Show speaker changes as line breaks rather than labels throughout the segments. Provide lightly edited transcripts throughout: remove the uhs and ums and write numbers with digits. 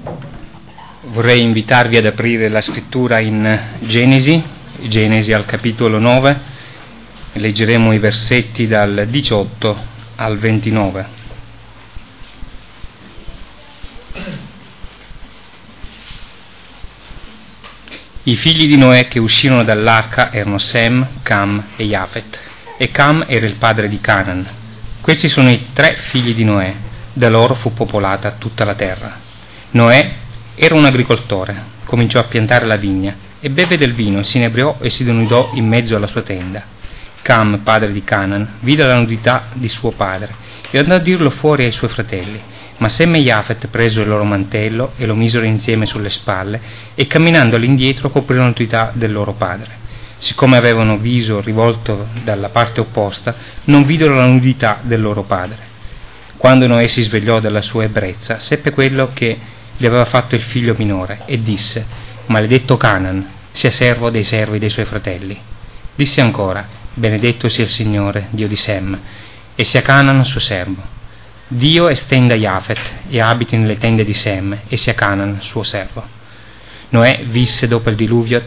Vorrei invitarvi ad aprire la scrittura in Genesi al capitolo 9, leggeremo i versetti dal 18 al 29. I figli di Noè che uscirono dall'arca erano Sem, Cam e Jafet, e Cam era il padre di Canaan. Questi sono i 3 figli di Noè, da loro fu popolata tutta la terra. Noè era un agricoltore, cominciò a piantare la vigna e beve del vino, si inebriò e si denudò in mezzo alla sua tenda. Cam, padre di Canaan, vide la nudità di suo padre e andò a dirlo fuori ai suoi fratelli. Ma Sem e Jafet presero il loro mantello e lo misero insieme sulle spalle e camminando all'indietro coprirono la nudità del loro padre. Siccome avevano viso rivolto dalla parte opposta, non videro la nudità del loro padre. Quando Noè si svegliò dalla sua ebbrezza, seppe quello che gli aveva fatto il figlio minore e disse: maledetto Canaan, sia servo dei servi dei suoi fratelli. Disse ancora: benedetto sia il Signore, Dio di Sem, e sia Canaan suo servo. Dio estenda Jafet e abiti nelle tende di Sem, e sia Canaan suo servo. Noè visse dopo il diluvio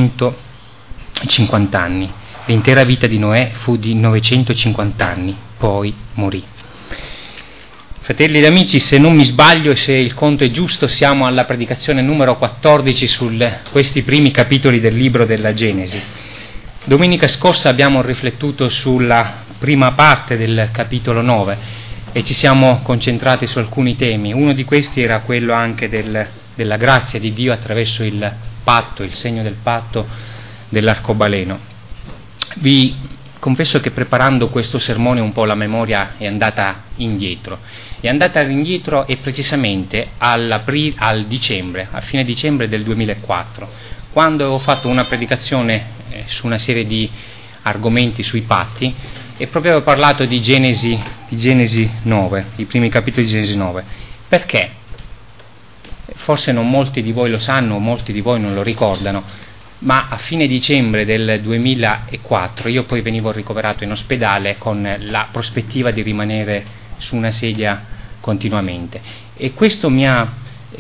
350 anni. L'intera vita di Noè fu di 950 anni, poi morì. Fratelli ed amici, se non mi sbaglio e se il conto è giusto, siamo alla predicazione numero 14 su questi primi capitoli del libro della Genesi. Domenica scorsa abbiamo riflettuto sulla prima parte del capitolo 9 e ci siamo concentrati su alcuni temi. Uno di questi era quello anche della grazia di Dio attraverso il patto, il segno del patto dell'arcobaleno. Vi confesso che preparando questo sermone un po' la memoria è andata indietro e precisamente al dicembre, a fine dicembre del 2004, quando avevo fatto una predicazione su una serie di argomenti sui patti e proprio avevo parlato di Genesi 9, i primi capitoli di Genesi 9. Perché? Forse non molti di voi lo sanno, molti di voi non lo ricordano, ma a fine dicembre del 2004 io poi venivo ricoverato in ospedale con la prospettiva di rimanere su una sedia continuamente, e questo mi ha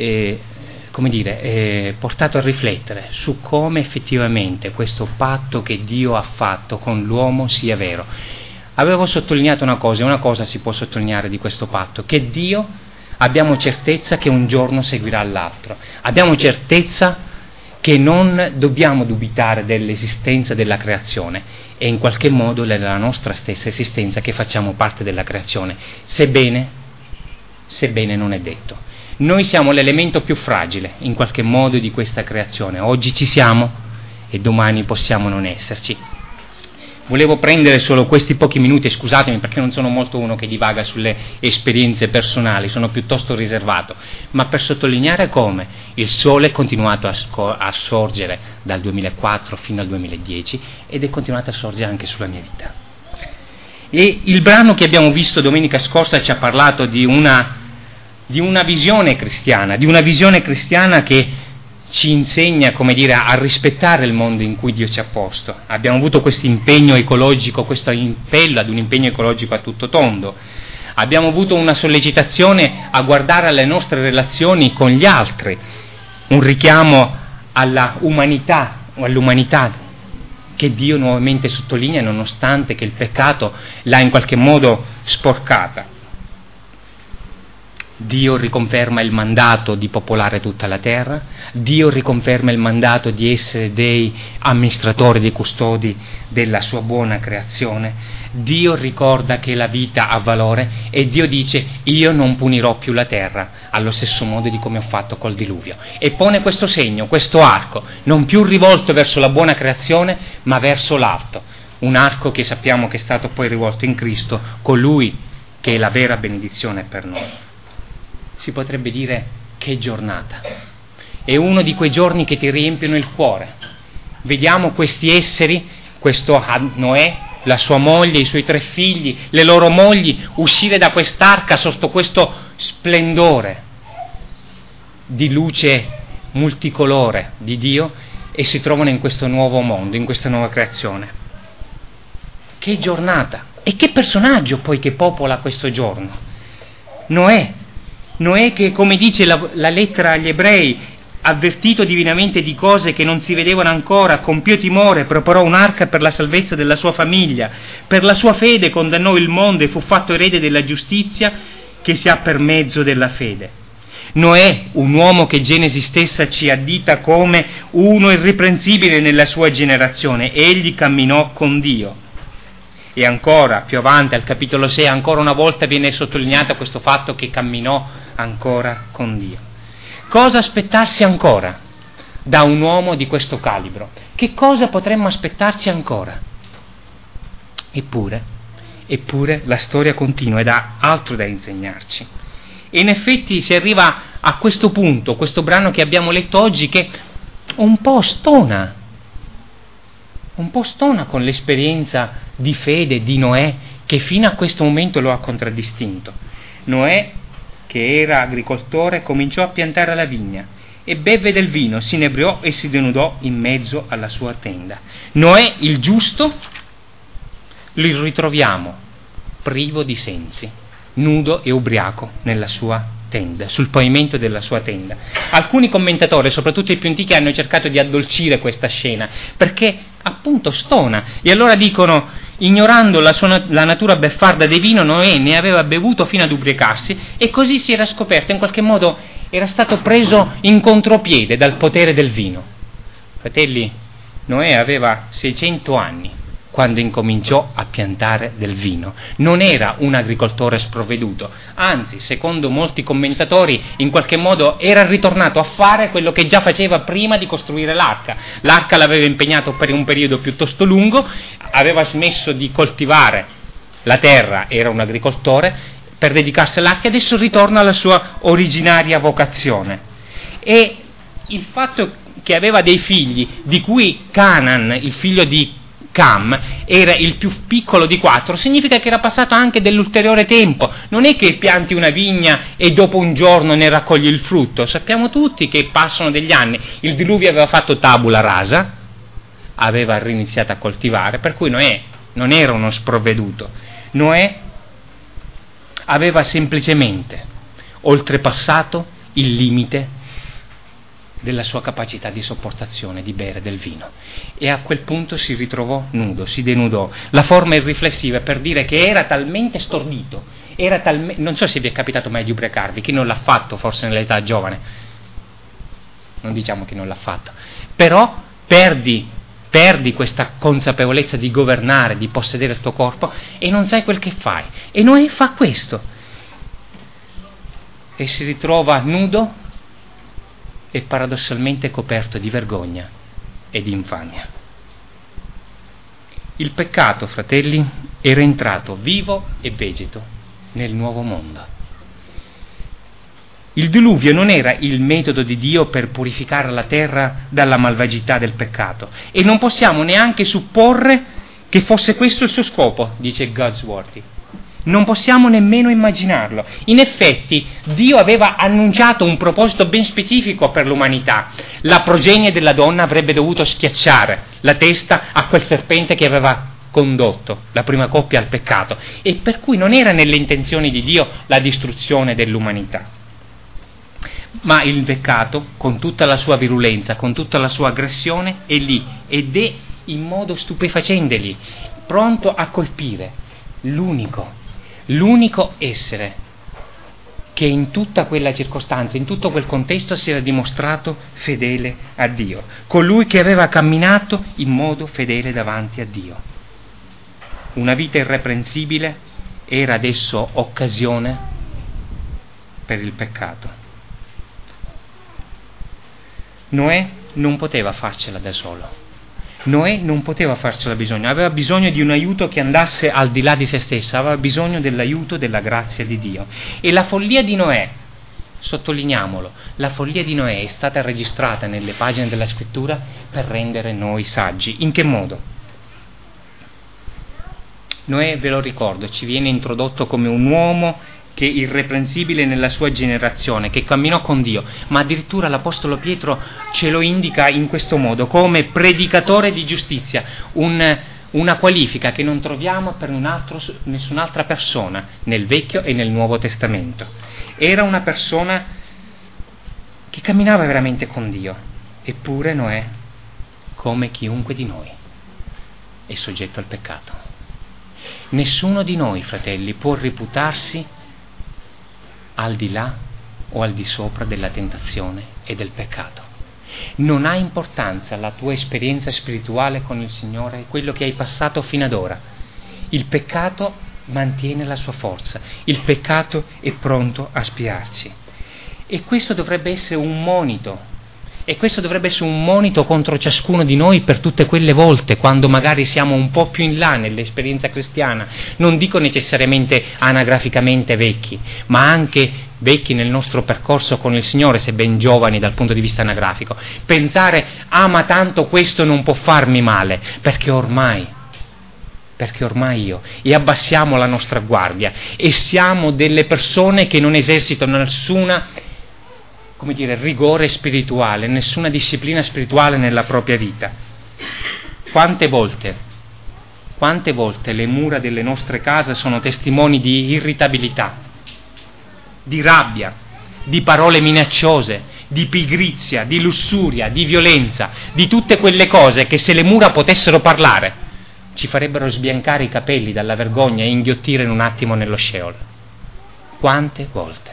portato a riflettere su come effettivamente questo patto che Dio ha fatto con l'uomo sia vero. Avevo sottolineato una cosa si può sottolineare di questo patto: che Dio, abbiamo certezza che un giorno seguirà l'altro, abbiamo certezza che non dobbiamo dubitare dell'esistenza della creazione e in qualche modo della nostra stessa esistenza, che facciamo parte della creazione, sebbene non è detto. Noi siamo l'elemento più fragile in qualche modo di questa creazione. Oggi ci siamo e domani possiamo non esserci. Volevo prendere solo questi pochi minuti, scusatemi perché non sono molto uno che divaga sulle esperienze personali, sono piuttosto riservato, ma per sottolineare come il sole è continuato a sorgere dal 2004 fino al 2010 ed è continuato a sorgere anche sulla mia vita. E il brano che abbiamo visto domenica scorsa ci ha parlato di una visione cristiana, che ci insegna, a rispettare il mondo in cui Dio ci ha posto. Abbiamo avuto questo impegno ecologico, questo appello ad un impegno ecologico a tutto tondo. Abbiamo avuto una sollecitazione a guardare alle nostre relazioni con gli altri, un richiamo all'umanità che Dio nuovamente sottolinea, nonostante che il peccato l'ha in qualche modo sporcata. Dio riconferma il mandato di popolare tutta la terra, Dio riconferma il mandato di essere dei amministratori, dei custodi della sua buona creazione, Dio ricorda che la vita ha valore e Dio dice: io non punirò più la terra allo stesso modo di come ho fatto col diluvio, e pone questo segno, questo arco, non più rivolto verso la buona creazione ma verso l'alto, un arco che sappiamo che è stato poi rivolto in Cristo, colui che è la vera benedizione per noi. Si potrebbe dire: che giornata! È uno di quei giorni che ti riempiono il cuore. Vediamo questi esseri, questo Noè, la sua moglie, i suoi 3 figli, le loro mogli, uscire da quest'arca sotto questo splendore di luce multicolore di Dio e si trovano in questo nuovo mondo, in questa nuova creazione. Che giornata! E che personaggio poi che popola questo giorno? Noè, Noè che, come dice la lettera agli ebrei, avvertito divinamente di cose che non si vedevano ancora, con pio timore preparò un'arca per la salvezza della sua famiglia, per la sua fede condannò il mondo e fu fatto erede della giustizia che si ha per mezzo della fede. Noè, un uomo che Genesi stessa ci addita come uno irreprensibile nella sua generazione, egli camminò con Dio. E ancora, più avanti, al capitolo 6, ancora una volta viene sottolineato questo fatto che camminò ancora con Dio. Cosa aspettarsi ancora da un uomo di questo calibro? Che cosa potremmo aspettarci ancora? Eppure la storia continua ed ha altro da insegnarci. E in effetti si arriva a questo punto, questo brano che abbiamo letto oggi, che un po' stona con l'esperienza di fede di Noè, che fino a questo momento lo ha contraddistinto. Noè, che era agricoltore, cominciò a piantare la vigna e bevve del vino, si inebriò e si denudò in mezzo alla sua tenda. Noè, il giusto, lo ritroviamo privo di sensi, nudo e ubriaco nella sua tenda, sul pavimento della sua tenda. Alcuni commentatori, soprattutto i più antichi, hanno cercato di addolcire questa scena, perché appunto stona, e allora dicono, ignorando la natura beffarda del vino, Noè ne aveva bevuto fino ad ubriacarsi, e così si era scoperto, in qualche modo era stato preso in contropiede dal potere del vino. Fratelli, Noè aveva 600 anni quando incominciò a piantare del vino. Non era un agricoltore sprovveduto, anzi, secondo molti commentatori, in qualche modo era ritornato a fare quello che già faceva prima di costruire l'arca. L'arca l'aveva impegnato per un periodo piuttosto lungo, aveva smesso di coltivare la terra, era un agricoltore, per dedicarsi all'arca, e adesso ritorna alla sua originaria vocazione. E il fatto che aveva dei figli, di cui Canaan, il figlio di Cam, era il più piccolo di 4, significa che era passato anche dell'ulteriore tempo. Non è che pianti una vigna e dopo un giorno ne raccogli il frutto. Sappiamo tutti che passano degli anni. Il diluvio aveva fatto tabula rasa, aveva riniziato a coltivare, per cui Noè non era uno sprovveduto. Noè aveva semplicemente oltrepassato il limite della sua capacità di sopportazione di bere del vino, e a quel punto si ritrovò nudo, si denudò. La forma irriflessiva per dire che era talmente stordito, non so se vi è capitato mai di ubriacarvi, chi non l'ha fatto forse nell'età giovane, non diciamo che non l'ha fatto, però perdi questa consapevolezza di governare, di possedere il tuo corpo, e non sai quel che fai. E Noè fa questo, e si ritrova nudo e paradossalmente coperto di vergogna e di infamia. Il peccato, fratelli, era entrato vivo e vegeto nel nuovo mondo. Il diluvio non era il metodo di Dio per purificare la terra dalla malvagità del peccato, e non possiamo neanche supporre che fosse questo il suo scopo, dice Godsworthy. Non possiamo nemmeno immaginarlo. In effetti, Dio aveva annunciato un proposito ben specifico per l'umanità. La progenie della donna avrebbe dovuto schiacciare la testa a quel serpente che aveva condotto la prima coppia al peccato, e per cui non era nelle intenzioni di Dio la distruzione dell'umanità. Ma il peccato, con tutta la sua virulenza, con tutta la sua aggressione, è lì, ed è in modo stupefacente lì, pronto a colpire l'unico essere che in tutta quella circostanza, in tutto quel contesto, si era dimostrato fedele a Dio, colui che aveva camminato in modo fedele davanti a Dio. Una vita irreprensibile era adesso occasione per il peccato. Noè non poteva farcela da solo. Noè non poteva farcela bisogno, aveva bisogno di un aiuto che andasse al di là di se stesso, aveva bisogno dell'aiuto della grazia di Dio. E la follia di Noè, sottolineiamolo, la follia di Noè è stata registrata nelle pagine della Scrittura per rendere noi saggi. In che modo? Noè, ve lo ricordo, ci viene introdotto come un uomo che è irreprensibile nella sua generazione, che camminò con Dio, ma addirittura l'Apostolo Pietro ce lo indica in questo modo, come predicatore di giustizia, un una qualifica che non troviamo per nessun'altra persona nel Vecchio e nel Nuovo Testamento. Era una persona che camminava veramente con Dio, eppure Noè, come chiunque di noi, è soggetto al peccato. Nessuno di noi, fratelli, può reputarsi al di là o al di sopra della tentazione e del peccato. Non ha importanza la tua esperienza spirituale con il Signore, quello che hai passato fino ad ora. Il peccato mantiene la sua forza, il peccato è pronto a spiarci. E questo dovrebbe essere un monito. E questo dovrebbe essere un monito contro ciascuno di noi per tutte quelle volte quando magari siamo un po' più in là nell'esperienza cristiana, non dico necessariamente anagraficamente vecchi, ma anche vecchi nel nostro percorso con il Signore, se ben giovani dal punto di vista anagrafico. Pensare, ma tanto questo non può farmi male, perché ormai io, e abbassiamo la nostra guardia, e siamo delle persone che non esercitano nessuna rigore spirituale, nessuna disciplina spirituale nella propria vita. Quante volte le mura delle nostre case sono testimoni di irritabilità, di rabbia, di parole minacciose, di pigrizia, di lussuria, di violenza, di tutte quelle cose che se le mura potessero parlare ci farebbero sbiancare i capelli dalla vergogna e inghiottire in un attimo nello Sheol. Quante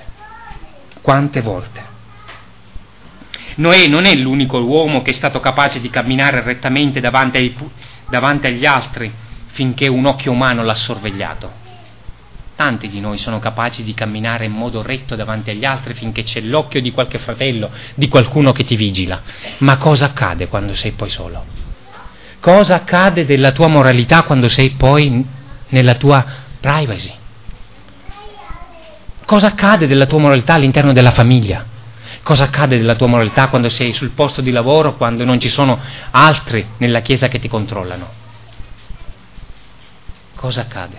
volte? Noè non è l'unico uomo che è stato capace di camminare rettamente davanti agli altri finché un occhio umano l'ha sorvegliato. Tanti di noi sono capaci di camminare in modo retto davanti agli altri finché c'è l'occhio di qualche fratello, di qualcuno che ti vigila. Ma cosa accade quando sei poi solo? Cosa accade della tua moralità quando sei poi nella tua privacy? Cosa accade della tua moralità all'interno della famiglia? Cosa accade della tua moralità quando sei sul posto di lavoro, quando non ci sono altri nella chiesa che ti controllano? Cosa accade?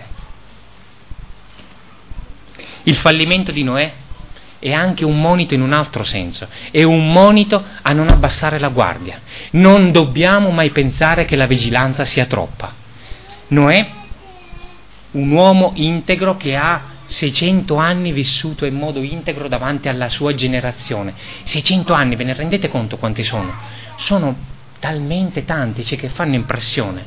Il fallimento di Noè è anche un monito in un altro senso, è un monito a non abbassare la guardia. Non dobbiamo mai pensare che la vigilanza sia troppa. Noè, un uomo integro che ha 600 anni vissuto in modo integro davanti alla sua generazione. 600 anni, ve ne rendete conto quanti sono? Sono talmente tanti, che fanno impressione.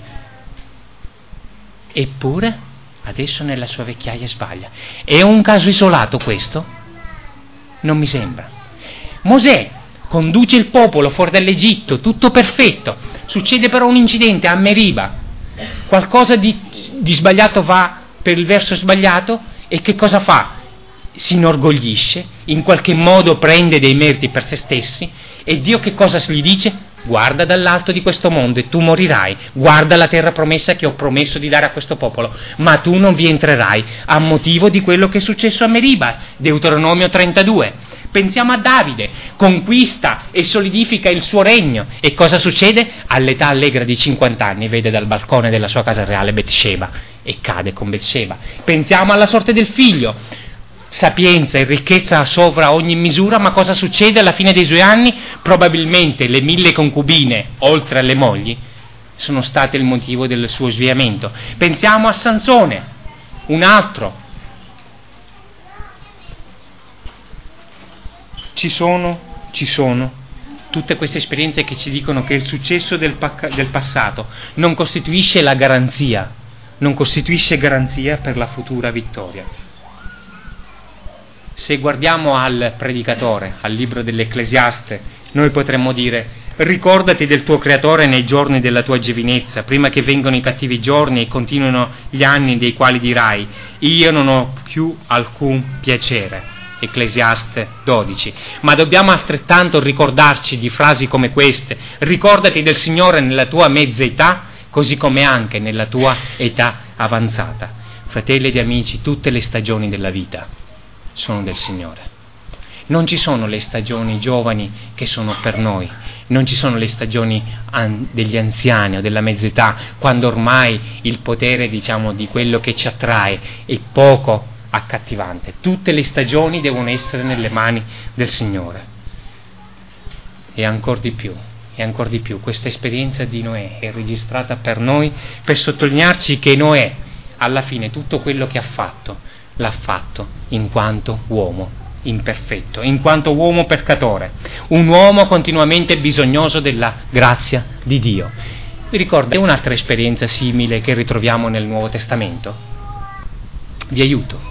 Eppure, adesso nella sua vecchiaia sbaglia. È un caso isolato questo? Non mi sembra. Mosè conduce il popolo fuori dall'Egitto, tutto perfetto. Succede però un incidente a Meriba. Qualcosa di sbagliato va per il verso sbagliato. E che cosa fa? Si inorgoglisce, in qualche modo prende dei meriti per se stessi, e Dio che cosa gli dice? Guarda dall'alto di questo mondo e tu morirai, guarda la terra promessa che ho promesso di dare a questo popolo, ma tu non vi entrerai a motivo di quello che è successo a Meriba, Deuteronomio 32. Pensiamo a Davide, conquista e solidifica il suo regno, e cosa succede? All'età allegra di 50 anni vede dal balcone della sua casa reale Betsheba e cade con Betsheba. Pensiamo alla sorte del figlio, sapienza e ricchezza sopra ogni misura, ma cosa succede alla fine dei suoi anni? Probabilmente le 1000 concubine, oltre alle mogli, sono state il motivo del suo sviamento. Pensiamo a Sansone, un altro. Ci sono tutte queste esperienze che ci dicono che il successo del passato non costituisce la garanzia, non costituisce garanzia per la futura vittoria. Se guardiamo al predicatore, al libro dell'Ecclesiaste, noi potremmo dire: ricordati del tuo Creatore nei giorni della tua giovinezza, prima che vengano i cattivi giorni e continuino gli anni dei quali dirai: io non ho più alcun piacere. Ecclesiaste 12. Ma dobbiamo altrettanto ricordarci di frasi come queste: ricordati del Signore nella tua mezza età, così come anche nella tua età avanzata. Fratelli ed amici, tutte le stagioni della vita sono del Signore. Non ci sono le stagioni giovani che sono per noi, non ci sono le stagioni degli anziani o della mezza età, quando ormai il potere, di quello che ci attrae è poco accattivante. Tutte le stagioni devono essere nelle mani del Signore. E ancor di più, E ancora di più, questa esperienza di Noè è registrata per noi, per sottolinearci che Noè, alla fine, tutto quello che ha fatto, l'ha fatto in quanto uomo imperfetto, in quanto uomo peccatore, un uomo continuamente bisognoso della grazia di Dio. Vi ricordo un'altra esperienza simile che ritroviamo nel Nuovo Testamento? Vi aiuto.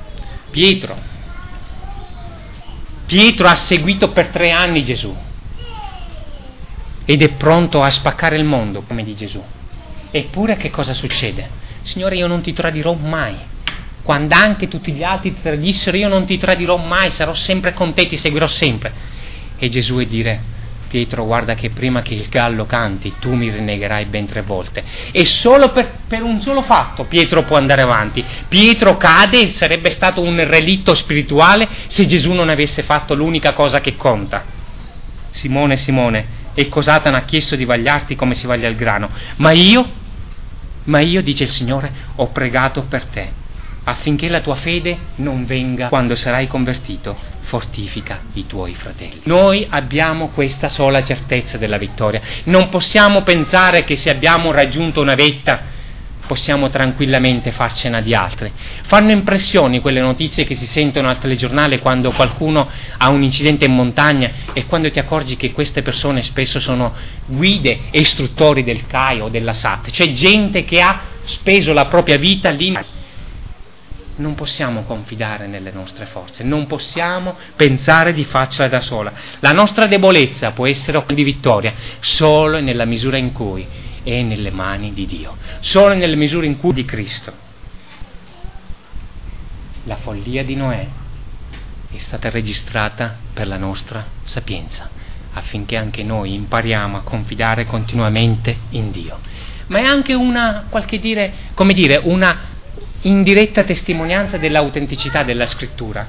Pietro ha seguito per 3 anni Gesù ed è pronto a spaccare il mondo come di Gesù. Eppure che cosa succede? Signore, io non ti tradirò mai. Quando anche tutti gli altri ti tradissero, io non ti tradirò mai, sarò sempre con te, ti seguirò sempre. E Gesù è dire: Pietro, guarda che prima che il gallo canti tu mi rinnegherai ben 3 volte. E solo per un solo fatto Pietro può andare avanti. Pietro cade e sarebbe stato un relitto spirituale se Gesù non avesse fatto l'unica cosa che conta. Simone, Simone, e Satana ha chiesto di vagliarti come si vaglia il grano, ma io, dice il Signore, ho pregato per te, affinché la tua fede non venga quando sarai convertito, fortifica i tuoi fratelli. Noi abbiamo questa sola certezza della vittoria. Non possiamo pensare che se abbiamo raggiunto una vetta possiamo tranquillamente farcela di altre. Fanno impressione quelle notizie che si sentono al telegiornale quando qualcuno ha un incidente in montagna e quando ti accorgi che queste persone spesso sono guide e istruttori del CAI o della SAT, cioè gente che ha speso la propria vita lì. Non possiamo confidare nelle nostre forze, non possiamo pensare di farcela da sola. La nostra debolezza può essere di vittoria solo nella misura in cui è nelle mani di Dio, solo nelle misure in cui di Cristo. La follia di Noè è stata registrata per la nostra sapienza, affinché anche noi impariamo a confidare continuamente in Dio. Ma è anche una indiretta testimonianza dell'autenticità della Scrittura.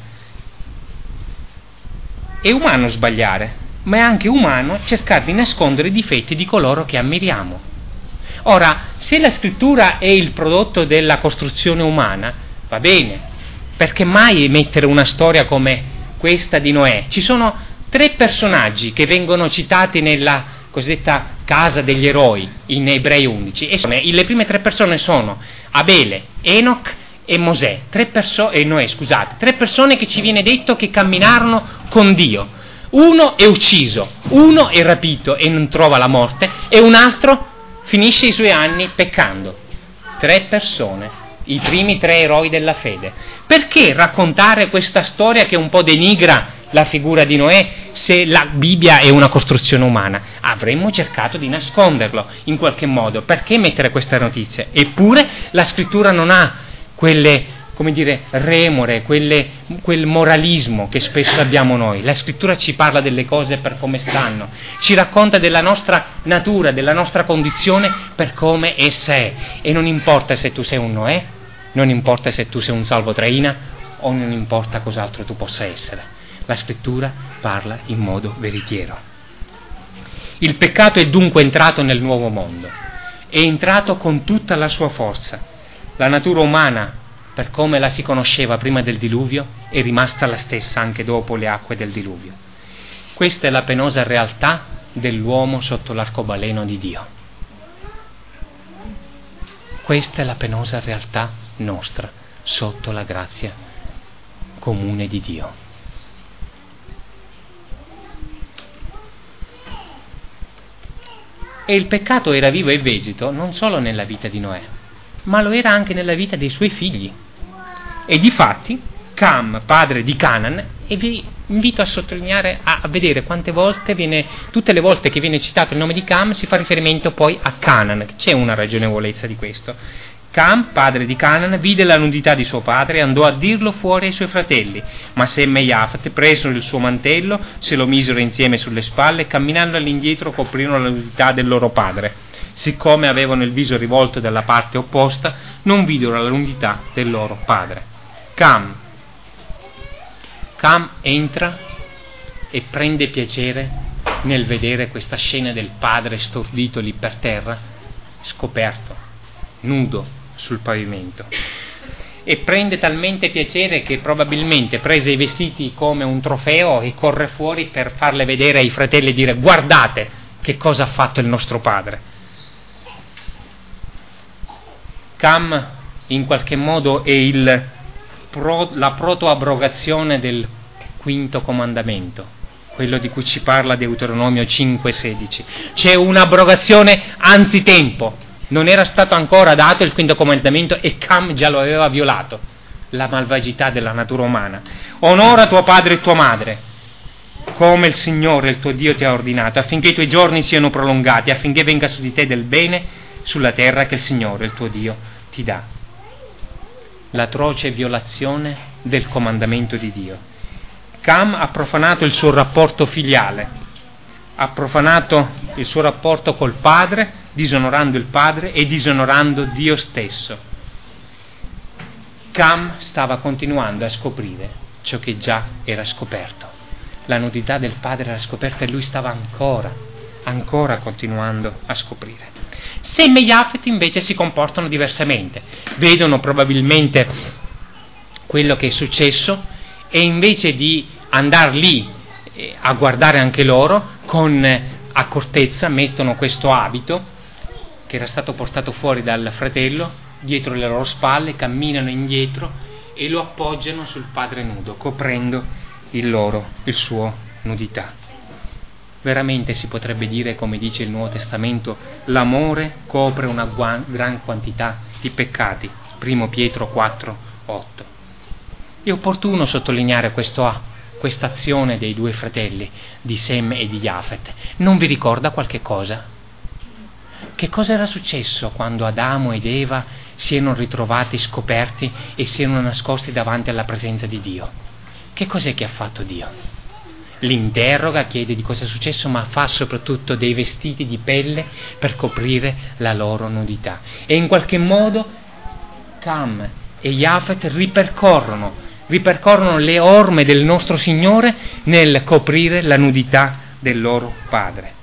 È umano sbagliare, ma è anche umano cercare di nascondere i difetti di coloro che ammiriamo. Ora, se la Scrittura è il prodotto della costruzione umana, va bene, perché mai mettere una storia come questa di Noè? Ci sono 3 personaggi che vengono citati nella cosiddetta casa degli eroi in Ebrei 11 e le prime 3 persone sono Abele, Enoch e Mosè, 3 persone che ci viene detto che camminarono con Dio. Uno è ucciso, uno è rapito e non trova la morte e un altro finisce i suoi anni peccando. 3 persone, i primi 3 eroi della fede. Perché raccontare questa storia che un po' denigra la figura di Noè se la Bibbia è una costruzione umana? Avremmo cercato di nasconderlo in qualche modo. Perché mettere queste notizie? Eppure la Scrittura non ha quelle, remore, quel moralismo che spesso abbiamo noi. La Scrittura ci parla delle cose per come stanno, ci racconta della nostra natura, della nostra condizione per come essa è. E non importa se tu sei un Noè, non importa se tu sei un Salvo Traina o non importa cos'altro tu possa essere. La Scrittura parla in modo veritiero. Il peccato è dunque entrato nel nuovo mondo, è entrato con tutta la sua forza. La natura umana, per come la si conosceva prima del diluvio, è rimasta la stessa anche dopo le acque del diluvio. Questa è la penosa realtà dell'uomo sotto l'arcobaleno di Dio. Questa è la penosa realtà nostra sotto la grazia comune di Dio. E il peccato era vivo e vegeto non solo nella vita di Noè, ma lo era anche nella vita dei suoi figli. E difatti Cam, padre di Canaan, e vi invito a sottolineare, a vedere tutte le volte che viene citato il nome di Cam si fa riferimento poi a Canaan. C'è una ragionevolezza di questo. Cam, padre di Canaan, vide la nudità di suo padre e andò a dirlo fuori ai suoi fratelli. Ma Sem e Jafet presero il suo mantello, se lo misero insieme sulle spalle e camminando all'indietro coprirono la nudità del loro padre. Siccome avevano il viso rivolto dalla parte opposta, non videro la nudità del loro padre. Cam entra e prende piacere nel vedere questa scena del padre stordito lì per terra, scoperto, nudo sul pavimento. E prende talmente piacere che probabilmente prese i vestiti come un trofeo e corre fuori per farle vedere ai fratelli e dire: guardate che cosa ha fatto il nostro padre. Cam in qualche modo è la protoabrogazione del quinto comandamento, quello di cui ci parla Deuteronomio 5,16. C'è un'abrogazione anzitempo, non era stato ancora dato il quinto comandamento e Cam già lo aveva violato, la malvagità della natura umana. Onora tuo padre e tua madre, come il Signore il tuo Dio ti ha ordinato, affinché i tuoi giorni siano prolungati, affinché venga su di te del bene sulla terra che il Signore il tuo Dio ti dà. L'atroce violazione del comandamento di Dio. Cam ha profanato il suo rapporto filiale, ha profanato il suo rapporto col padre, disonorando il padre e disonorando Dio stesso. Cam stava continuando a scoprire ciò che già era scoperto. La nudità del padre era scoperta e lui stava ancora continuando a scoprire. Sem e Jafet invece si comportano diversamente, vedono probabilmente quello che è successo e invece di andare lì a guardare anche loro, con accortezza mettono questo abito che era stato portato fuori dal fratello dietro le loro spalle, camminano indietro e lo appoggiano sul padre nudo, coprendo il suo nudità. Veramente si potrebbe dire, come dice il Nuovo Testamento, l'amore copre una gran quantità di peccati. 1 Pietro 4,8. È opportuno sottolineare questa azione dei due fratelli, di Sem e di Jafet. Non vi ricorda qualche cosa? Che cosa era successo quando Adamo ed Eva si erano ritrovati scoperti e si erano nascosti davanti alla presenza di Dio? Che cos'è che ha fatto Dio? Li interroga, chiede di cosa è successo, ma fa soprattutto dei vestiti di pelle per coprire la loro nudità. E in qualche modo Cam e Jafet ripercorrono le orme del nostro Signore nel coprire la nudità del loro padre.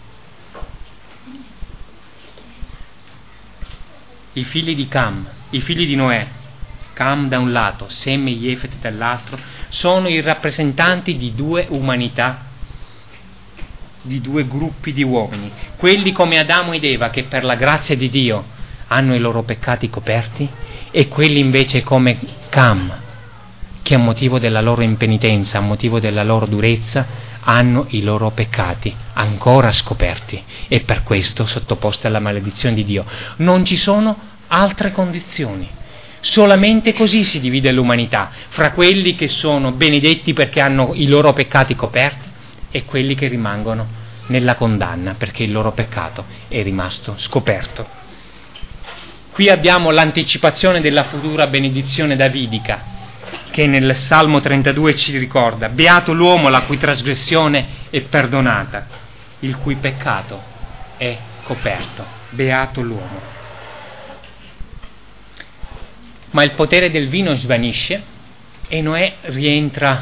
I figli di Cam, i figli di Noè, Cam da un lato, Sem e Jafet dall'altro, sono i rappresentanti di due umanità, di due gruppi di uomini, quelli come Adamo ed Eva che per la grazia di Dio hanno i loro peccati coperti, e quelli invece come Cam che a motivo della loro impenitenza, a motivo della loro durezza, hanno i loro peccati ancora scoperti e per questo sottoposti alla maledizione di Dio. Non ci sono altre condizioni. Solamente così si divide l'umanità, fra quelli che sono benedetti perché hanno i loro peccati coperti e quelli che rimangono nella condanna perché il loro peccato è rimasto scoperto. Qui abbiamo l'anticipazione della futura benedizione davidica che nel Salmo 32 ci ricorda: beato l'uomo la cui trasgressione è perdonata, il cui peccato è coperto. Beato l'uomo. Ma il potere del vino svanisce e Noè rientra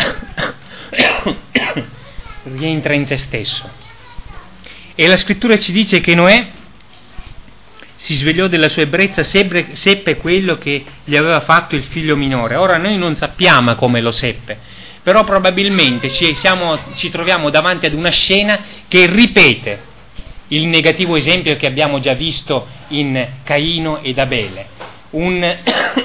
in se stesso. E la scrittura ci dice che Noè si svegliò della sua ebbrezza, seppe quello che gli aveva fatto il figlio minore. Ora noi non sappiamo come lo seppe, però probabilmente ci troviamo davanti ad una scena che ripete il negativo esempio che abbiamo già visto in Caino ed Abele. Un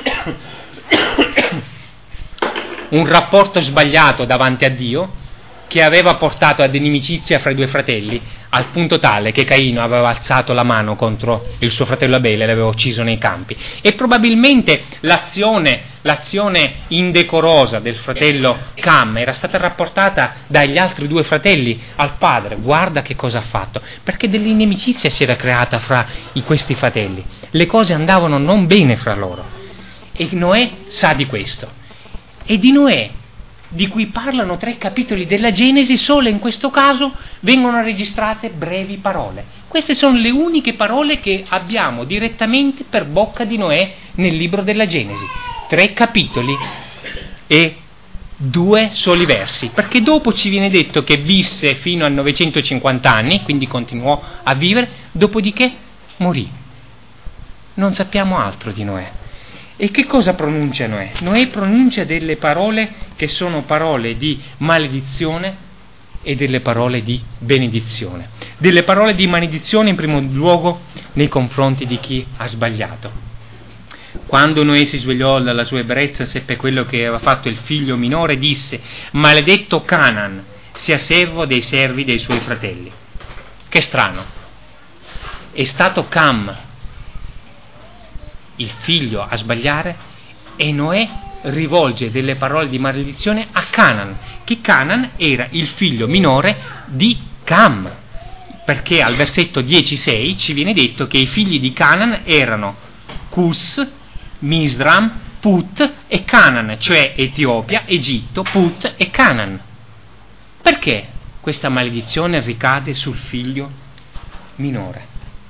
rapporto sbagliato davanti a Dio che aveva portato ad inimicizia fra i due fratelli, al punto tale che Caino aveva alzato la mano contro il suo fratello Abele e l'aveva ucciso nei campi. E probabilmente l'azione indecorosa del fratello Cam era stata rapportata dagli altri due fratelli al padre. Guarda che cosa ha fatto, perché dell'inimicizia si era creata fra questi fratelli. Le cose andavano non bene fra loro. E Noè sa di questo. E di Noè, di cui parlano 3 capitoli della Genesi, solo in questo caso vengono registrate brevi parole. Queste sono le uniche parole che abbiamo direttamente per bocca di Noè nel libro della Genesi. 3 capitoli e 2 soli versi, perché dopo ci viene detto che visse fino a 950 anni, quindi continuò a vivere, dopodiché morì. Non sappiamo altro di Noè. E che cosa pronuncia Noè? Noè pronuncia delle parole che sono parole di maledizione e delle parole di benedizione. Delle parole di maledizione in primo luogo nei confronti di chi ha sbagliato. Quando Noè si svegliò dalla sua ebbrezza, seppe quello che aveva fatto il figlio minore, disse: maledetto Canaan, sia servo dei servi dei suoi fratelli. Che strano, è stato Cam il figlio a sbagliare e Noè rivolge delle parole di maledizione a Canaan, che Canaan era il figlio minore di Cam, perché al versetto 10:6 ci viene detto che i figli di Canaan erano Cus, Misram, Put e Canaan, cioè Etiopia, Egitto, Put e Canaan. Perché questa maledizione ricade sul figlio minore?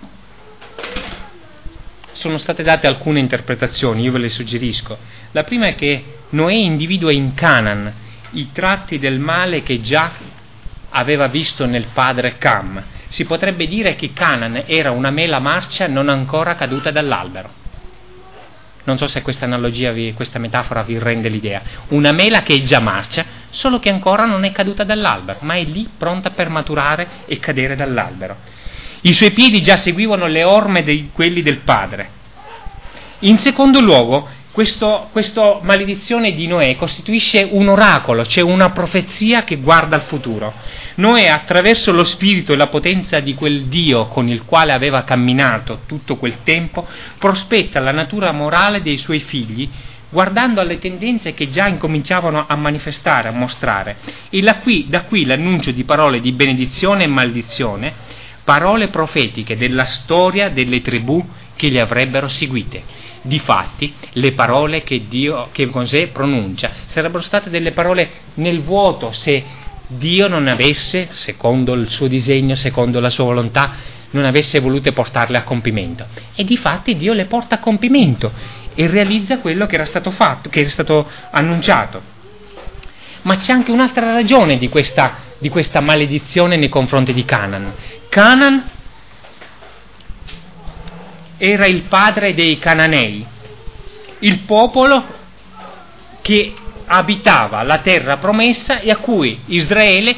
Sono state date alcune interpretazioni, io ve le suggerisco. La prima è che Noè individua in Canaan i tratti del male che già aveva visto nel padre Cam. Si potrebbe dire che Canaan era una mela marcia non ancora caduta dall'albero. Non so se questa analogia, questa metafora vi rende l'idea. Una mela che è già marcia, solo che ancora non è caduta dall'albero, ma è lì pronta per maturare e cadere dall'albero. I suoi piedi già seguivano le orme di quelli del padre. In secondo luogo, questa maledizione di Noè costituisce un oracolo, cioè una profezia che guarda al futuro. Noè, attraverso lo spirito e la potenza di quel Dio con il quale aveva camminato tutto quel tempo, prospetta la natura morale dei suoi figli, guardando alle tendenze che già incominciavano a manifestare, a mostrare. E da qui l'annuncio di parole di benedizione e maledizione, parole profetiche della storia delle tribù che li avrebbero seguite. Difatti, le parole che Mosè pronuncia sarebbero state delle parole nel vuoto se Dio non avesse, secondo il suo disegno, secondo la sua volontà, non avesse voluto portarle a compimento. E difatti Dio le porta a compimento e realizza quello che era stato fatto, che era stato annunciato. Ma c'è anche un'altra ragione di questa maledizione nei confronti di Canaan. Canaan era il padre dei Cananei, il popolo che abitava la terra promessa e a cui Israele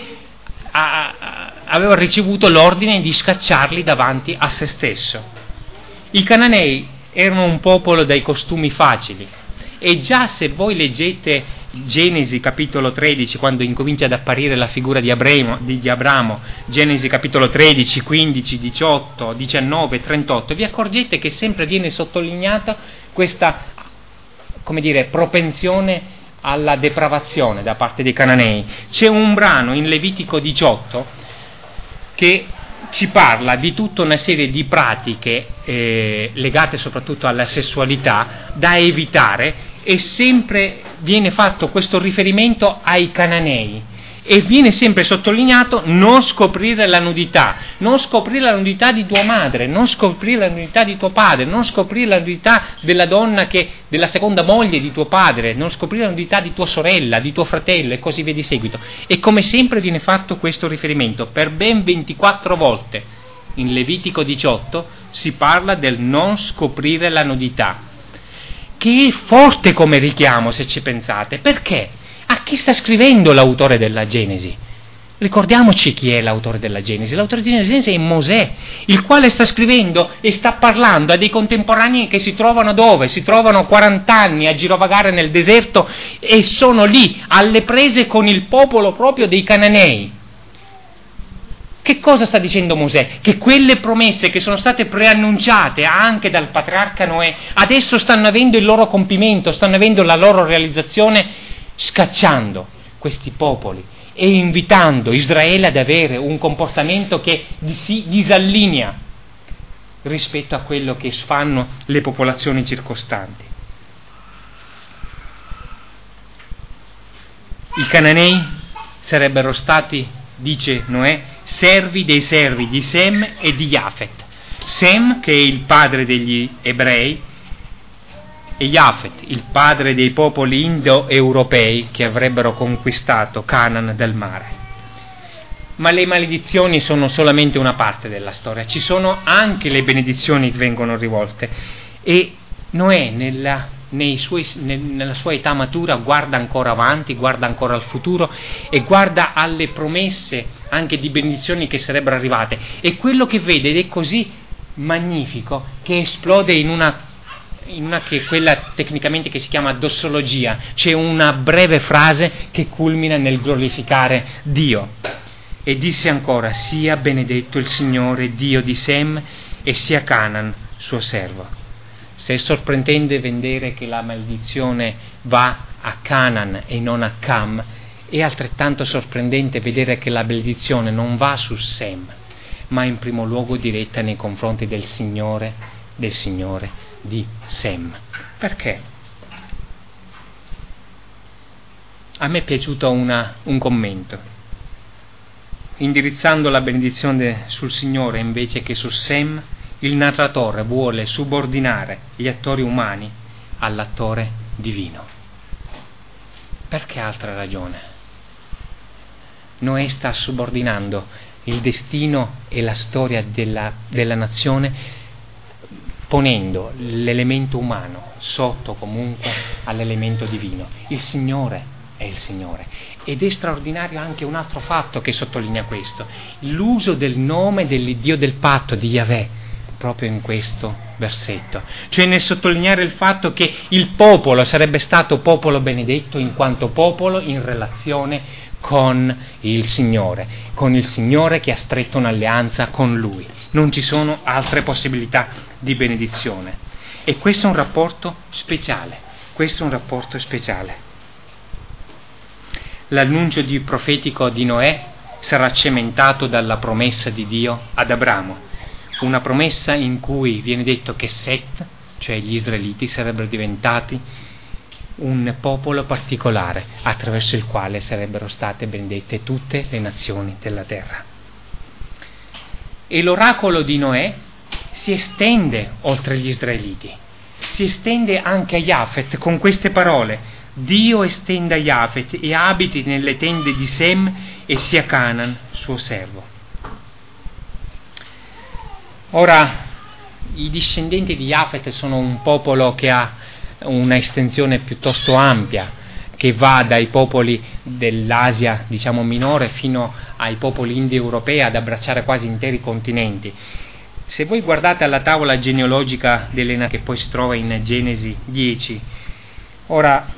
aveva ricevuto l'ordine di scacciarli davanti a se stesso. I Cananei erano un popolo dai costumi facili e già se voi leggete Genesi capitolo 13, quando incomincia ad apparire la figura di Abramo, Genesi capitolo 13, 15, 18, 19, 38, vi accorgete che sempre viene sottolineata questa, propensione alla depravazione da parte dei Cananei. C'è un brano in Levitico 18 che ci parla di tutta una serie di pratiche legate soprattutto alla sessualità da evitare, e sempre viene fatto questo riferimento ai Cananei e viene sempre sottolineato non scoprire la nudità di tua madre, non scoprire la nudità di tuo padre, non scoprire la nudità della donna della seconda moglie di tuo padre, non scoprire la nudità di tua sorella, di tuo fratello e così via di seguito. E come sempre viene fatto questo riferimento per ben 24 volte. In Levitico 18 si parla del non scoprire la nudità, che è forte come richiamo se ci pensate. Perché? A chi sta scrivendo l'autore della Genesi? Ricordiamoci chi è l'autore della Genesi. L'autore della Genesi è Mosè, il quale sta scrivendo e sta parlando a dei contemporanei che si trovano dove? Si trovano 40 anni a girovagare nel deserto e sono lì alle prese con il popolo proprio dei Cananei. Che cosa sta dicendo Mosè? Che quelle promesse che sono state preannunciate anche dal patriarca Noè adesso stanno avendo il loro compimento, stanno avendo la loro realizzazione, scacciando questi popoli e invitando Israele ad avere un comportamento che si disallinea rispetto a quello che fanno le popolazioni circostanti. I Cananei sarebbero stati, dice Noè, servi dei servi di Sem e di Jafet. Sem, che è il padre degli ebrei, e Jafet, il padre dei popoli indoeuropei che avrebbero conquistato Canaan del mare. Ma le maledizioni sono solamente una parte della storia, ci sono anche le benedizioni che vengono rivolte. E Noè, nella nella sua età matura guarda ancora avanti, guarda ancora al futuro e guarda alle promesse anche di benedizioni che sarebbero arrivate, e quello che vede ed è così magnifico che esplode in una che è quella tecnicamente che si chiama dossologia, c'è una breve frase che culmina nel glorificare Dio. E disse ancora: sia benedetto il Signore Dio di Sem e sia Canaan suo servo. Se è sorprendente vedere che la maledizione va a Canaan e non a Cam, è altrettanto sorprendente vedere che la benedizione non va su Sem, ma in primo luogo diretta nei confronti del Signore di Sem. Perché? A me è piaciuto un commento. Indirizzando la benedizione sul Signore invece che su Sem, il narratore vuole subordinare gli attori umani all'attore divino. Per che altra ragione? Noè sta subordinando il destino e la storia della nazione, ponendo l'elemento umano sotto comunque all'elemento divino. Il Signore è il Signore. Ed è straordinario anche un altro fatto che sottolinea questo: l'uso del nome dell'Iddio del patto, di Yahweh, proprio in questo versetto, cioè nel sottolineare il fatto che il popolo sarebbe stato popolo benedetto in quanto popolo in relazione con il Signore che ha stretto un'alleanza con Lui. Non ci sono altre possibilità di benedizione. E questo è un rapporto speciale. L'annuncio profetico di Noè sarà cementato dalla promessa di Dio ad Abramo, una promessa in cui viene detto che Set, cioè gli israeliti, sarebbero diventati un popolo particolare attraverso il quale sarebbero state benedette tutte le nazioni della terra. E l'oracolo di Noè si estende oltre gli israeliti, si estende anche a Jafet con queste parole: Dio estenda Jafet e abiti nelle tende di Sem e sia Canaan suo servo. Ora, i discendenti di Jafet sono un popolo che ha una estensione piuttosto ampia, che va dai popoli dell'Asia, diciamo minore, fino ai popoli indoeuropei, ad abbracciare quasi interi continenti. Se voi guardate alla tavola genealogica dell'Ena, che poi si trova in Genesi 10, ora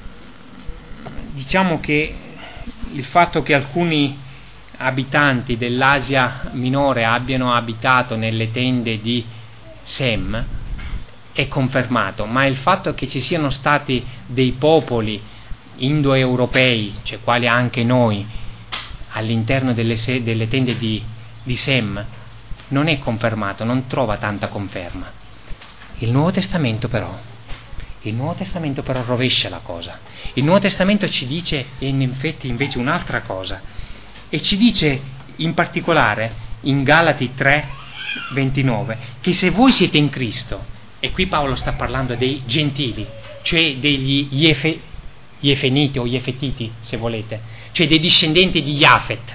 diciamo che il fatto che alcuni abitanti dell'Asia minore abbiano abitato nelle tende di Sem è confermato, ma il fatto che ci siano stati dei popoli indoeuropei, cioè quali anche noi, all'interno delle tende di Sem, non è confermato, non trova tanta conferma. Il Nuovo Testamento però rovescia la cosa. Il Nuovo Testamento ci dice in effetti invece un'altra cosa, e ci dice in particolare in Galati 3:29 che se voi siete in Cristo, e qui Paolo sta parlando dei gentili, cioè degli Iefeniti o Iefetiti se volete, cioè dei discendenti di Jafet,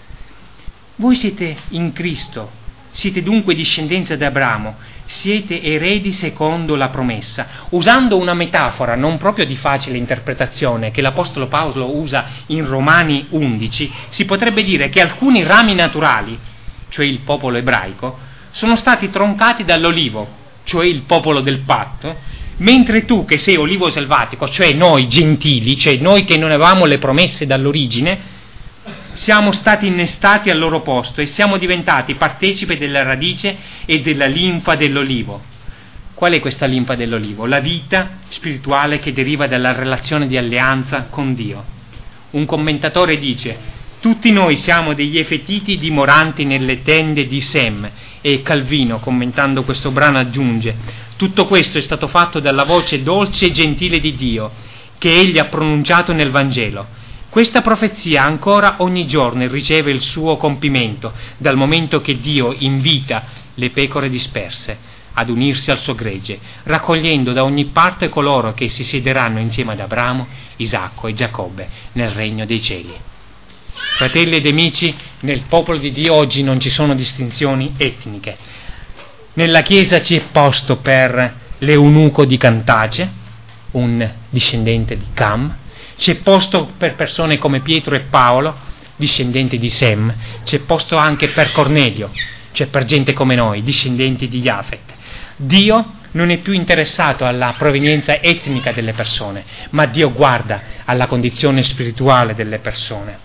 voi siete in Cristo, siete dunque discendenza di Abramo, siete eredi secondo la promessa, usando una metafora non proprio di facile interpretazione che l'Apostolo Paolo usa in Romani 11, si potrebbe dire che alcuni rami naturali, cioè il popolo ebraico, sono stati troncati dall'olivo, cioè il popolo del patto, mentre tu che sei olivo selvatico, cioè noi gentili, cioè noi che non avevamo le promesse dall'origine, siamo stati innestati al loro posto e siamo diventati partecipi della radice e della linfa dell'olivo. Qual è questa linfa dell'olivo? La vita spirituale che deriva dalla relazione di alleanza con Dio. Un commentatore dice: tutti noi siamo degli efetiti dimoranti nelle tende di Sem, e Calvino, commentando questo brano, aggiunge: tutto questo è stato fatto dalla voce dolce e gentile di Dio, che egli ha pronunciato nel Vangelo. Questa profezia ancora ogni giorno riceve il suo compimento, dal momento che Dio invita le pecore disperse ad unirsi al suo gregge, raccogliendo da ogni parte coloro che si siederanno insieme ad Abramo, Isacco e Giacobbe nel regno dei cieli. Fratelli ed amici, nel popolo di Dio oggi non ci sono distinzioni etniche. Nella Chiesa ci è posto per l'eunuco di Cantace, un discendente di Cam, c'è posto per persone come Pietro e Paolo, discendenti di Sem, c'è posto anche per Cornelio, cioè per gente come noi, discendenti di Jafet. Dio non è più interessato alla provenienza etnica delle persone, ma Dio guarda alla condizione spirituale delle persone.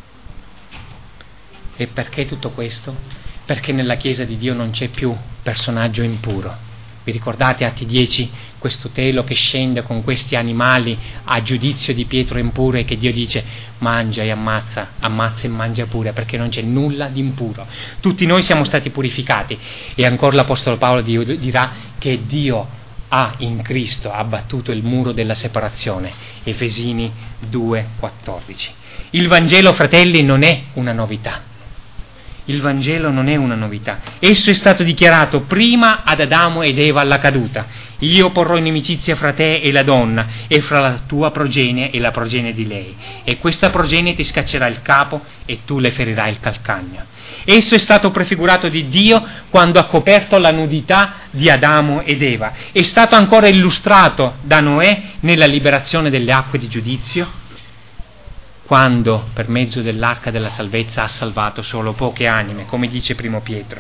E perché tutto questo? Perché nella Chiesa di Dio non c'è più personaggio impuro. Vi ricordate Atti 10, questo telo che scende con questi animali a giudizio di Pietro impuro e che Dio dice mangia e ammazza e mangia pure, perché non c'è nulla di impuro. Tutti noi siamo stati purificati e ancora l'Apostolo Paolo dirà che Dio ha in Cristo abbattuto il muro della separazione. Efesini 2,14. Il Vangelo, fratelli, non è una novità. Il Vangelo non è una novità. Esso è stato dichiarato prima ad Adamo ed Eva alla caduta. Io porrò inimicizia fra te e la donna, e fra la tua progenie e la progenie di lei. E questa progenie ti scaccerà il capo, e tu le ferirai il calcagno. Esso è stato prefigurato di Dio quando ha coperto la nudità di Adamo ed Eva. È stato ancora illustrato da Noè nella liberazione delle acque di giudizio, quando per mezzo dell'arca della salvezza ha salvato solo poche anime, come dice Primo Pietro.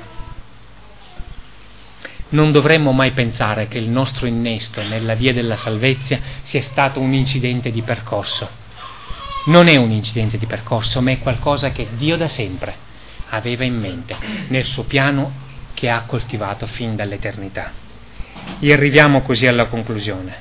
Non dovremmo mai pensare che il nostro innesto nella via della salvezza sia stato un incidente di percorso. Non è un incidente di percorso, ma è qualcosa che Dio da sempre aveva in mente nel suo piano che ha coltivato fin dall'eternità. E arriviamo così alla conclusione.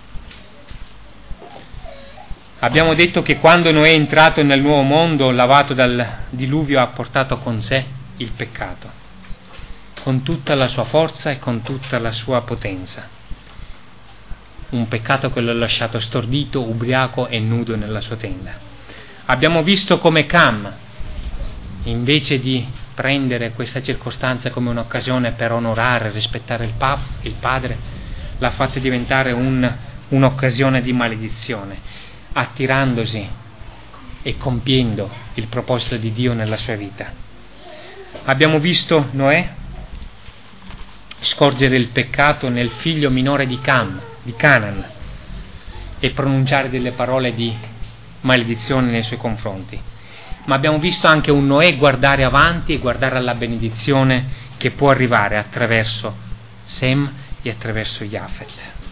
Abbiamo detto che quando Noè è entrato nel nuovo mondo, lavato dal diluvio, ha portato con sé il peccato, con tutta la sua forza e con tutta la sua potenza. Un peccato che lo ha lasciato stordito, ubriaco e nudo nella sua tenda. Abbiamo visto come Cam, invece di prendere questa circostanza come un'occasione per onorare e rispettare il padre, l'ha fatta diventare un'occasione di maledizione, attirandosi e compiendo il proposito di Dio nella sua vita. Abbiamo visto Noè scorgere il peccato nel figlio minore di Canaan, e pronunciare delle parole di maledizione nei suoi confronti. Ma abbiamo visto anche un Noè guardare avanti e guardare alla benedizione che può arrivare attraverso Sem e attraverso Jafet.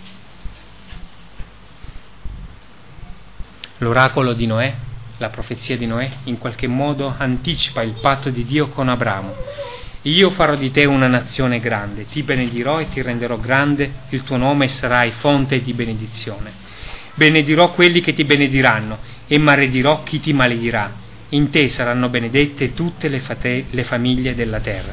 L'oracolo di Noè, la profezia di Noè, in qualche modo anticipa il patto di Dio con Abramo. Io farò di te una nazione grande, ti benedirò e ti renderò grande il tuo nome e sarai fonte di benedizione. Benedirò quelli che ti benediranno e maledirò chi ti maledirà. In te saranno benedette tutte le famiglie della terra.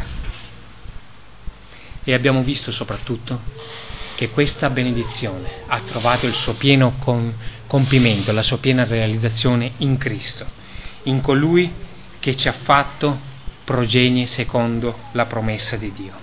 E abbiamo visto soprattutto che questa benedizione ha trovato il suo pieno compimento, la sua piena realizzazione in Cristo, in colui che ci ha fatto progenie secondo la promessa di Dio.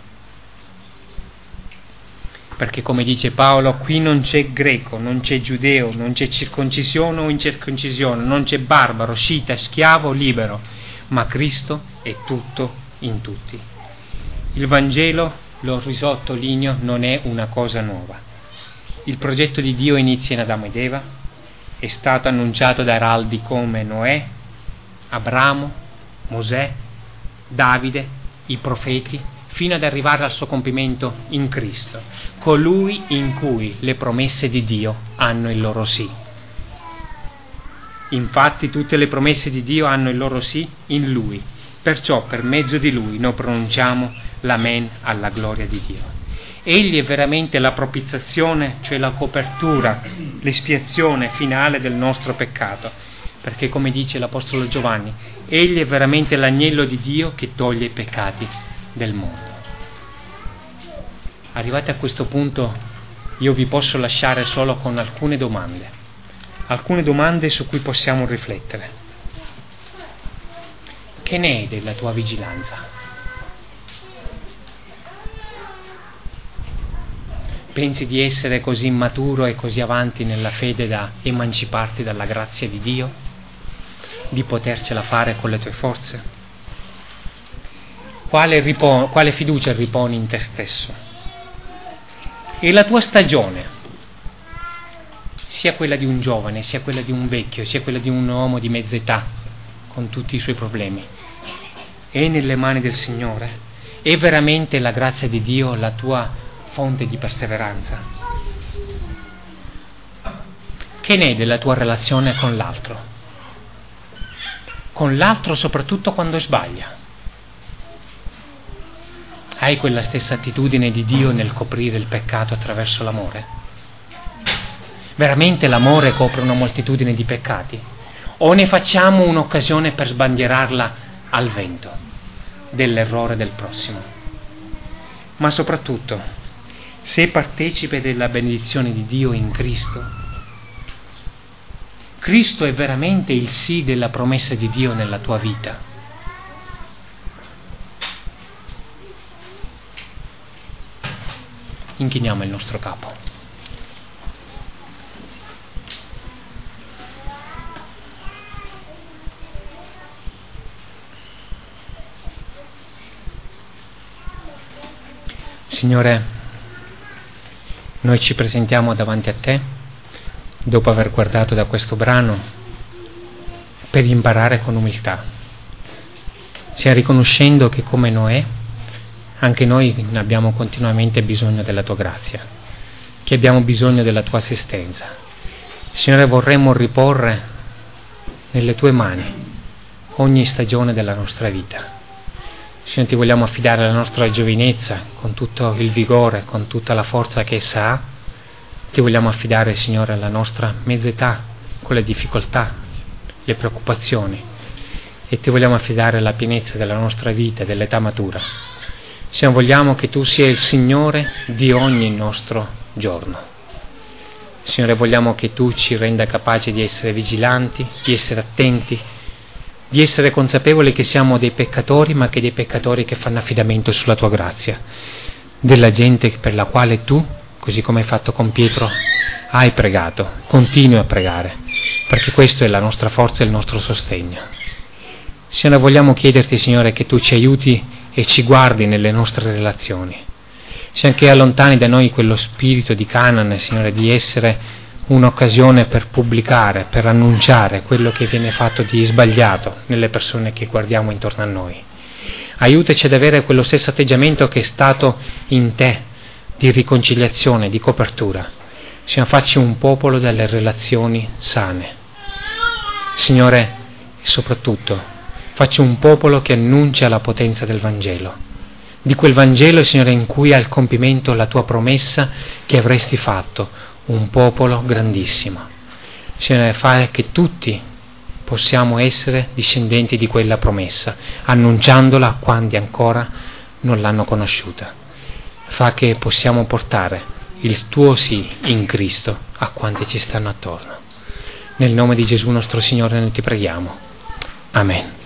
Perché, come dice Paolo, qui non c'è greco, non c'è giudeo, non c'è circoncisione o incirconcisione, non c'è barbaro, scita, schiavo, libero, ma Cristo è tutto in tutti. Il Vangelo, lo risottolineo, non è una cosa nuova. Il progetto di Dio inizia in Adamo ed Eva, è stato annunciato da araldi come Noè, Abramo, Mosè, Davide, i profeti, fino ad arrivare al suo compimento in Cristo, colui in cui le promesse di Dio hanno il loro sì. Infatti tutte le promesse di Dio hanno il loro sì in Lui, perciò per mezzo di Lui noi pronunciamo l'Amen alla gloria di Dio. Egli è veramente la propiziazione, cioè la copertura, l'espiazione finale del nostro peccato, perché come dice l'Apostolo Giovanni, Egli è veramente l'agnello di Dio che toglie i peccati del mondo. Arrivati a questo punto, io vi posso lasciare solo con alcune domande su cui possiamo riflettere. Che ne è della tua vigilanza? Pensi di essere così maturo e così avanti nella fede da emanciparti dalla grazia di Dio? Di potercela fare con le tue forze? Quale fiducia riponi in te stesso? E la tua stagione? sia quella di un giovane, sia quella di un vecchio, sia quella di un uomo di mezza età, con tutti i suoi problemi, è nelle mani del Signore? È veramente la grazia di Dio la tua fonte di perseveranza? Che ne è della tua relazione con l'altro? Con l'altro soprattutto quando sbaglia. Hai quella stessa attitudine di Dio nel coprire il peccato attraverso l'amore? Veramente l'amore copre una moltitudine di peccati? O ne facciamo un'occasione per sbandierarla al vento dell'errore del prossimo? Ma soprattutto, sei partecipe della benedizione di Dio in Cristo. Cristo è veramente il sì della promessa di Dio nella tua vita. Inchiniamo il nostro capo. Signore, noi ci presentiamo davanti a Te, dopo aver guardato da questo brano, per imparare con umiltà. Stiamo riconoscendo che come Noè, anche noi abbiamo continuamente bisogno della Tua grazia, che abbiamo bisogno della Tua assistenza. Signore, vorremmo riporre nelle Tue mani ogni stagione della nostra vita. Signore, Ti vogliamo affidare la nostra giovinezza con tutto il vigore, con tutta la forza che essa ha. Ti vogliamo affidare, Signore, la nostra mezza età, con le difficoltà, le preoccupazioni, e Ti vogliamo affidare la pienezza della nostra vita, dell'età matura. Signore, vogliamo che Tu sia il Signore di ogni nostro giorno. Signore, vogliamo che Tu ci renda capaci di essere vigilanti, di essere attenti, di essere consapevoli che siamo dei peccatori, ma che dei peccatori che fanno affidamento sulla Tua grazia, della gente per la quale Tu, così come hai fatto con Pietro, hai pregato, continui a pregare, perché questo è la nostra forza e il nostro sostegno. Signore, vogliamo chiederti, Signore, che Tu ci aiuti e ci guardi nelle nostre relazioni. Signore, che allontani da noi quello spirito di Canaan, Signore, di essere un'occasione per pubblicare, per annunciare quello che viene fatto di sbagliato nelle persone che guardiamo intorno a noi. Aiutaci ad avere quello stesso atteggiamento che è stato in Te, di riconciliazione, di copertura. Signore, facci un popolo delle relazioni sane. Signore, soprattutto, facci un popolo che annuncia la potenza del Vangelo. Di quel Vangelo, Signore, in cui ha il compimento la Tua promessa che avresti fatto, un popolo grandissimo. Signore, fai che tutti possiamo essere discendenti di quella promessa, annunciandola a quanti ancora non l'hanno conosciuta. Fa che possiamo portare il Tuo sì in Cristo a quanti ci stanno attorno. Nel nome di Gesù nostro Signore noi Ti preghiamo. Amen.